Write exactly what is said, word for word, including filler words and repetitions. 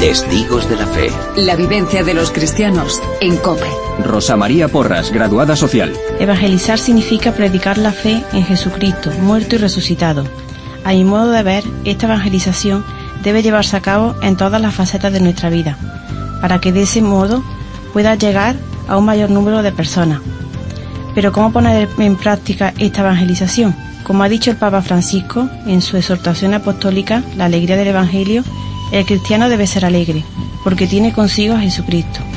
Testigos de la Fe. La vivencia de los cristianos en COPE. Rosa María Porras, graduada social. Evangelizar significa predicar la fe en Jesucristo, muerto y resucitado. A mi modo de ver, esta evangelización debe llevarse a cabo en todas las facetas de nuestra vida, para que de ese modo pueda llegar a un mayor número de personas. Pero ¿cómo poner en práctica esta evangelización? Como ha dicho el Papa Francisco en su exhortación apostólica, la alegría del Evangelio, el cristiano debe ser alegre, porque tiene consigo a Jesucristo.